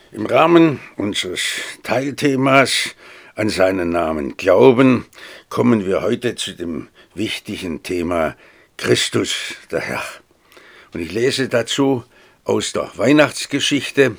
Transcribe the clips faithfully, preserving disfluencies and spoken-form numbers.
Im Rahmen unseres Teilthemas an seinen Namen Glauben kommen wir heute zu dem wichtigen Thema Christus, der Herr. Und ich lese dazu aus der Weihnachtsgeschichte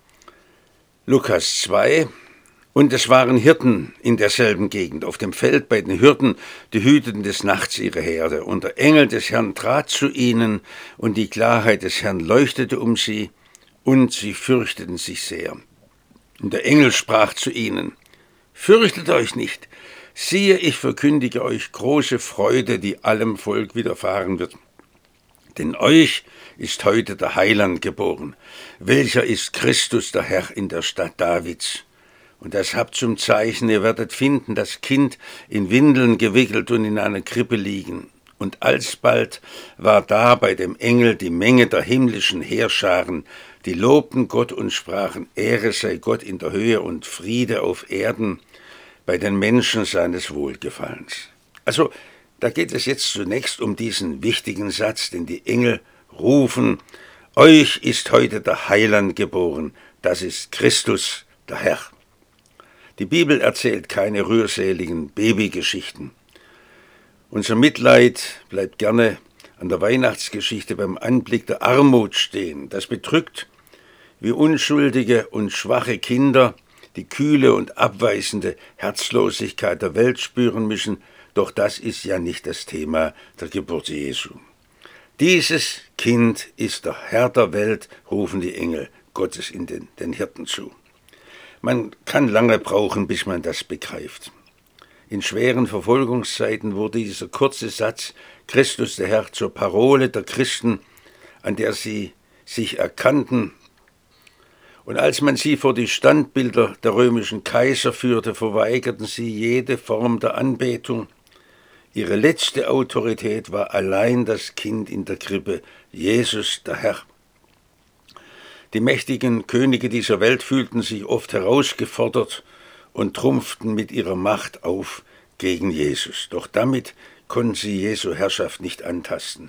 Lukas zwei. Und es waren Hirten in derselben Gegend, auf dem Feld bei den Hirten, die hüteten des Nachts ihre Herde. Und der Engel des Herrn trat zu ihnen, und die Klarheit des Herrn leuchtete um sie, und sie fürchteten sich sehr. Und der Engel sprach zu ihnen: Fürchtet euch nicht, siehe, ich verkündige euch große Freude, die allem Volk widerfahren wird. Denn euch ist heute der Heiland geboren, welcher ist Christus der Herr in der Stadt Davids. Und das habt zum Zeichen, ihr werdet finden, das Kind in Windeln gewickelt und in einer Krippe liegen. Und alsbald war da bei dem Engel die Menge der himmlischen Heerscharen, die lobten Gott und sprachen: Ehre sei Gott in der Höhe und Friede auf Erden bei den Menschen seines Wohlgefallens. Also, da geht es jetzt zunächst um diesen wichtigen Satz, den die Engel rufen: Euch ist heute der Heiland geboren, das ist Christus, der Herr. Die Bibel erzählt keine rührseligen Babygeschichten. Unser Mitleid bleibt gerne an der Weihnachtsgeschichte beim Anblick der Armut stehen. Das bedrückt, wie unschuldige und schwache Kinder die kühle und abweisende Herzlosigkeit der Welt spüren müssen. Doch das ist ja nicht das Thema der Geburt Jesu. Dieses Kind ist der Herr der Welt, rufen die Engel Gottes in den, den Hirten zu. Man kann lange brauchen, bis man das begreift. In schweren Verfolgungszeiten wurde dieser kurze Satz Christus der Herr zur Parole der Christen, an der sie sich erkannten. Und als man sie vor die Standbilder der römischen Kaiser führte, verweigerten sie jede Form der Anbetung. Ihre letzte Autorität war allein das Kind in der Krippe, Jesus der Herr. Die mächtigen Könige dieser Welt fühlten sich oft herausgefordert und trumpften mit ihrer Macht auf gegen Jesus. Doch damit konnten sie Jesu Herrschaft nicht antasten.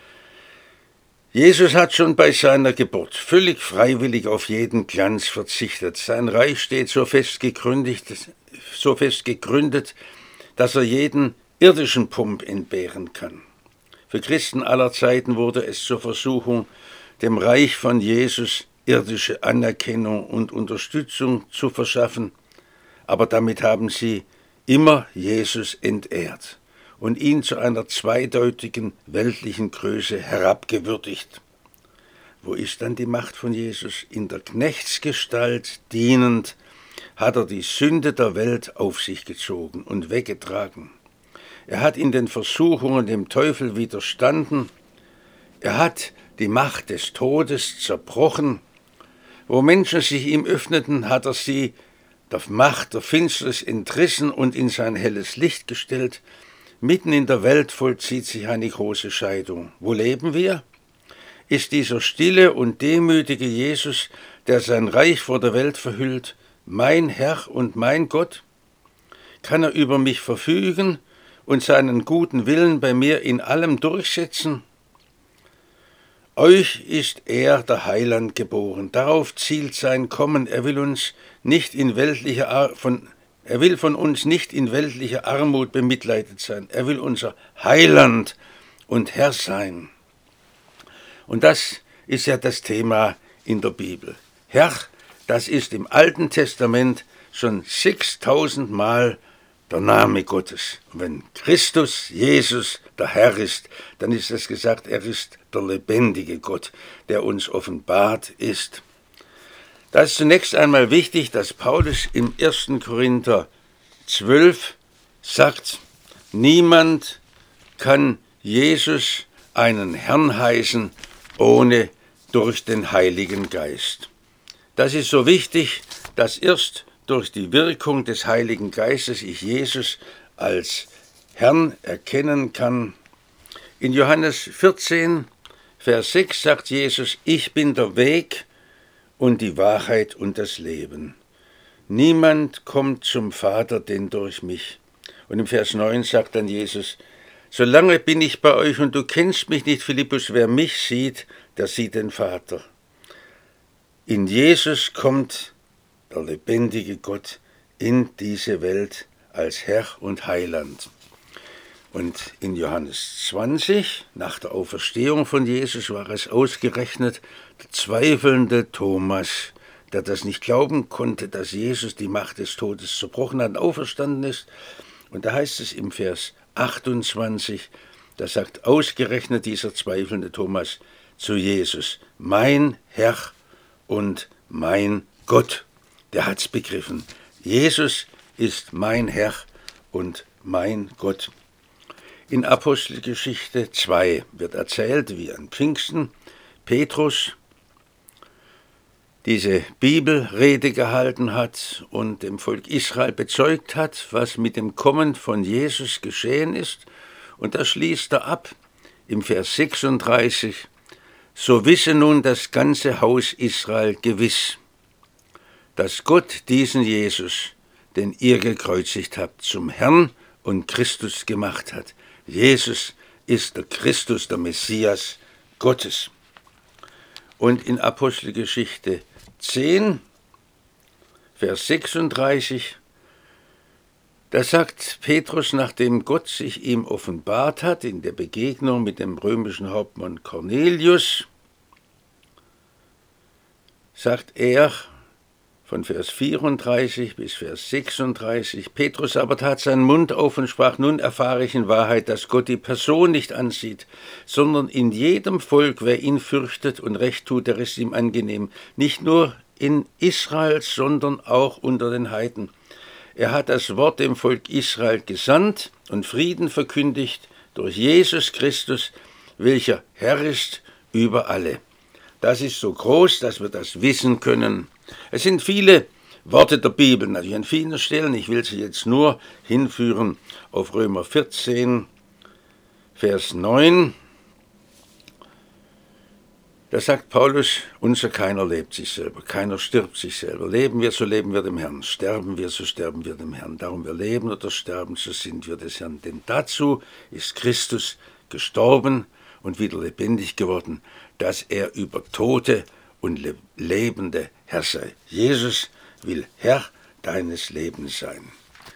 Jesus hat schon bei seiner Geburt völlig freiwillig auf jeden Glanz verzichtet. Sein Reich steht so fest gegründet, so fest gegründet, dass er jeden irdischen Pomp entbehren kann. Für Christen aller Zeiten wurde es zur Versuchung, dem Reich von Jesus irdische Anerkennung und Unterstützung zu verschaffen, aber damit haben sie immer Jesus entehrt und ihn zu einer zweideutigen weltlichen Größe herabgewürdigt. Wo ist dann die Macht von Jesus? In der Knechtsgestalt dienend hat er die Sünde der Welt auf sich gezogen und weggetragen. Er hat in den Versuchungen dem Teufel widerstanden. Er hat die Macht des Todes zerbrochen. Wo Menschen sich ihm öffneten, hat er sie der Macht der Finsternis entrissen und in sein helles Licht gestellt. Mitten in der Welt vollzieht sich eine große Scheidung. Wo leben wir? Ist dieser stille und demütige Jesus, der sein Reich vor der Welt verhüllt, mein Herr und mein Gott? Kann er über mich verfügen und seinen guten Willen bei mir in allem durchsetzen? Euch ist er, der Heiland, geboren. Darauf zielt sein Kommen. Er will uns nicht in weltlicher Ar- von, er will von uns nicht in weltlicher Armut bemitleidet sein. Er will unser Heiland und Herr sein. Und das ist ja das Thema in der Bibel. Herr, das ist im Alten Testament schon sechstausend Mal der Name Gottes. Und wenn Christus, Jesus, der Herr ist, dann ist es gesagt, er ist der lebendige Gott, der uns offenbart ist. Da ist zunächst einmal wichtig, dass Paulus im ersten Korinther zwölf sagt, niemand kann Jesus einen Herrn heißen, ohne durch den Heiligen Geist. Das ist so wichtig, dass erst durch die Wirkung des Heiligen Geistes ich Jesus als Herrn erkennen kann. In Johannes vierzehn, Vers sechs sagt Jesus, ich bin der Weg und die Wahrheit und das Leben. Niemand kommt zum Vater denn durch mich. Und im Vers neun sagt dann Jesus, solange bin ich bei euch und du kennst mich nicht, Philippus, wer mich sieht, der sieht den Vater. In Jesus kommt der lebendige Gott in diese Welt als Herr und Heiland. Und in Johannes zwanzig, nach der Auferstehung von Jesus, war es ausgerechnet der zweifelnde Thomas, der das nicht glauben konnte, dass Jesus die Macht des Todes zerbrochen hat und auferstanden ist. Und da heißt es im Vers achtundzwanzig, da sagt ausgerechnet dieser zweifelnde Thomas zu Jesus, mein Herr und mein Gott. Der hat's begriffen. Jesus ist mein Herr und mein Gott. In Apostelgeschichte zwei wird erzählt, wie an Pfingsten Petrus diese Bibelrede gehalten hat und dem Volk Israel bezeugt hat, was mit dem Kommen von Jesus geschehen ist. Und da schließt er ab im Vers sechsunddreißig, so wisse nun das ganze Haus Israel gewiss, dass Gott diesen Jesus, den ihr gekreuzigt habt, zum Herrn und Christus gemacht hat. Jesus ist der Christus, der Messias Gottes. Und in Apostelgeschichte zehn, Vers sechsunddreißig, da sagt Petrus, nachdem Gott sich ihm offenbart hat, in der Begegnung mit dem römischen Hauptmann Cornelius, sagt er, von Vers vierunddreißig bis Vers sechsunddreißig, Petrus aber tat seinen Mund auf und sprach, nun erfahre ich in Wahrheit, dass Gott die Person nicht ansieht, sondern in jedem Volk, wer ihn fürchtet und Recht tut, der ist ihm angenehm, nicht nur in Israel, sondern auch unter den Heiden. Er hat das Wort dem Volk Israel gesandt und Frieden verkündigt durch Jesus Christus, welcher Herr ist über alle. Das ist so groß, dass wir das wissen können. Es sind viele Worte der Bibel, natürlich an vielen Stellen. Ich will sie jetzt nur hinführen auf Römer vierzehn, Vers neun. Da sagt Paulus, unser keiner lebt sich selber, keiner stirbt sich selber. Leben wir, so leben wir dem Herrn. Sterben wir, so sterben wir dem Herrn. Darum wir leben oder sterben, so sind wir des Herrn. Denn dazu ist Christus gestorben und wieder lebendig geworden, dass er über Tote und Lebende Herr sei. Jesus will Herr deines Lebens sein.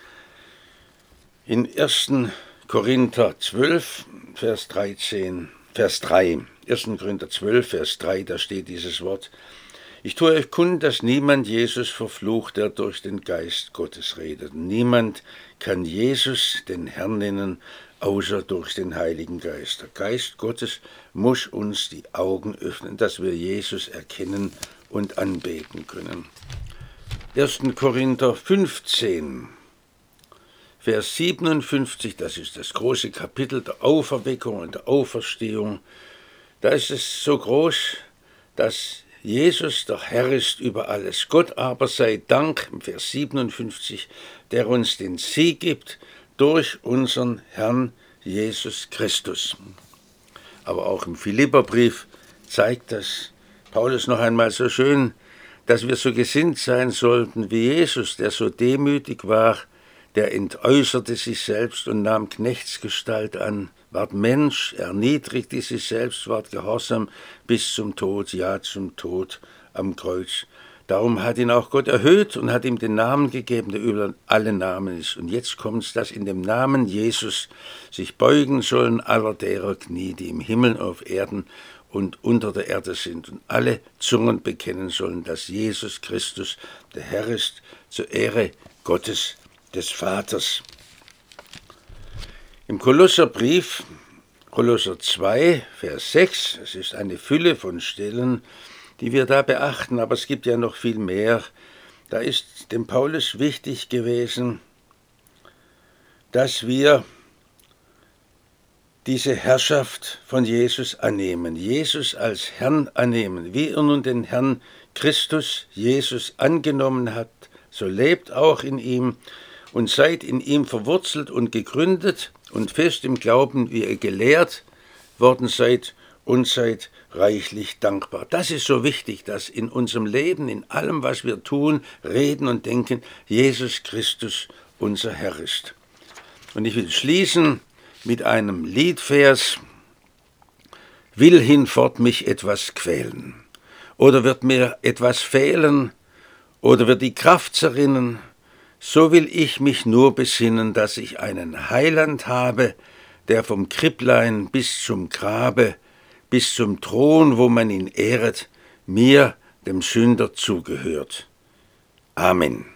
In ersten Korinther zwölf, Vers dreizehn, Vers drei, ersten Korinther zwölf, Vers drei, da steht dieses Wort, ich tue euch kund, dass niemand Jesus verflucht, der durch den Geist Gottes redet. Niemand kann Jesus den Herrn nennen, außer durch den Heiligen Geist. Der Geist Gottes muss uns die Augen öffnen, dass wir Jesus erkennen und anbeten können. ersten Korinther fünfzehn, Vers siebenundfünfzig, das ist das große Kapitel der Auferweckung und der Auferstehung. Da ist es so groß, dass Jesus der Herr ist über alles. Gott aber sei Dank, im Vers siebenundfünfzig, der uns den Sieg gibt durch unseren Herrn Jesus Christus. Aber auch im Philipperbrief zeigt das Paulus noch einmal so schön, dass wir so gesinnt sein sollten wie Jesus, der so demütig war, der entäußerte sich selbst und nahm Knechtsgestalt an, ward Mensch, erniedrigte sich selbst, ward gehorsam bis zum Tod, ja zum Tod am Kreuz. Darum hat ihn auch Gott erhöht und hat ihm den Namen gegeben, der über alle Namen ist. Und jetzt kommt es, dass in dem Namen Jesus sich beugen sollen aller derer Knie, die im Himmel, auf Erden und unter der Erde sind. Und alle Zungen bekennen sollen, dass Jesus Christus der Herr ist, zur Ehre Gottes des Vaters. Im Kolosserbrief, Kolosser zwei, Vers sechs, es ist eine Fülle von Stellen, die wir da beachten, aber es gibt ja noch viel mehr. Da ist dem Paulus wichtig gewesen, dass wir diese Herrschaft von Jesus annehmen, Jesus als Herrn annehmen. Wie er nun den Herrn Christus, Jesus, angenommen hat, so lebt auch in ihm und seid in ihm verwurzelt und gegründet und fest im Glauben, wie ihr gelehrt worden seid und seid reichlich dankbar. Das ist so wichtig, dass in unserem Leben, in allem, was wir tun, reden und denken, Jesus Christus unser Herr ist. Und ich will schließen mit einem Liedvers, will hinfort mich etwas quälen. oder wird mir etwas fehlen, oder wird die Kraft zerrinnen, so will ich mich nur besinnen, dass ich einen Heiland habe, der vom Kripplein bis zum Grabe, bis zum Thron, wo man ihn ehret, mir, dem Sünder, zugehört. Amen.